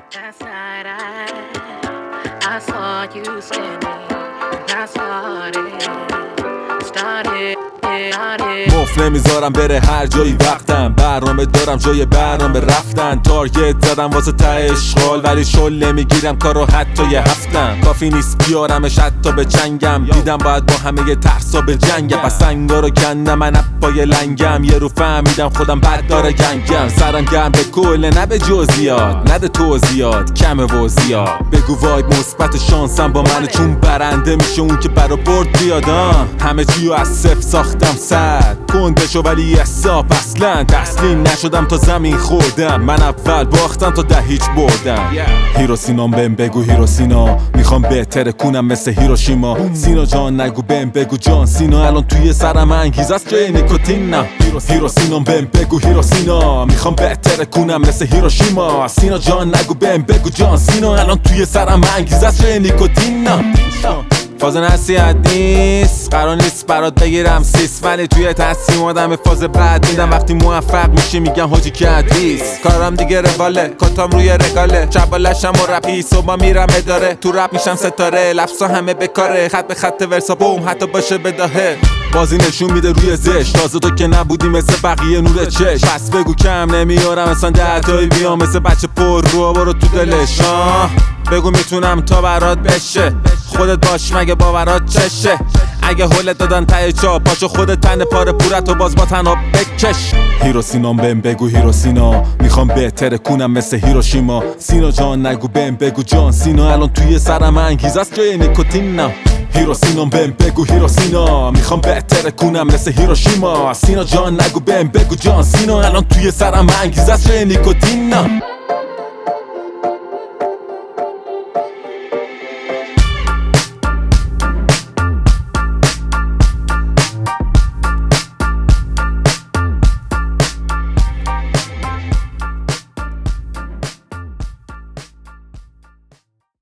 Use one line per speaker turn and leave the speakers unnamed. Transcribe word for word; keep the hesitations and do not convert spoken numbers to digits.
Last night I, I saw you standing, and I started, started, started.
مف نمیذارم بره هر جایی وقتم، برنامه دارم جای برنامه رفتن. تارگت زدم واسه ته اشغال، ولی شل نمیگیرم کارو حتی یه هفتم. کافی نیست بیارمش حتی به چنگم، دیدم باید با همه یه ترسا به جنگم. پس سنگا رو کندم من پای لنگم، یه رو فهمیدم خودم بد داره گنگم. سرم گرم به کل نه به جزئیات، نده توضیحات کمه و زیاد. بگو وایب مثبت شانسم با منه، چون برنده میشه اون که برا برد بیادم. همه چیو از صفر ساختم صد گندشو، ولی حساب اصلا تسلیم نشدم تا زمین خوردم. من اول باختم تا ده هیچ بردم. هیروسینام بهم بگو هیروسینا، میخوام بهتره کنم مثل هیروشیما. سینا جان نگو بهم بگو جان سینا، الان توی سرم انگیزه است جای نیکوتین نه. هیروسینام بهم بگو هیروسینا، میخوام بهتره کنم مثل هیروشیما. سینا جان نگو بهم بگو جان سینا، الان توی سرم انگیزه است جای نیکوتین نه. فاز نصیحت نیست، قرار نیست برات بگیرم سیس، ولی توی تصمیم آدم به فاز بعد میدم. وقتی موفق میشی میگم حاجی که حدیث، کارم دیگه رواله، کاتام روی رگاله، چبالشم و رپی صبح میرم اداره. تو رپ میشم ستاره، لفظا همه بکاره، خط به خط ورسا بوم حتی باشه بداهه. بازی نشون میده روی زش، تازه تو که نبودی مثل بقیه نور چش. پس بگو کم نمیارم مثلا دهتایی بیام، مثل بچه پر رو برو تو دلش. آه بگو میتونم تا برات بشه، خودت باش مگه باورات چشه. اگه هولت دادن ته چا پاشو خودت تن پاره پورت و باز با تنها بکش. هیروسینام بهم بگو هیروسینا، میخوام بهتره کنم مثل هیروشیما. سینا جان نگو بهم بگو جان سینا، الان توی سرم انگیزه است جای نیکوتین نه. هیروسینام بهم بگو هیروسینا، میخوام بهتره کنم مثل هیروشیما. سینا جان نگو بهم بگو جان سینا، الان توی سرم انگیزه است جای نیکوتین نه.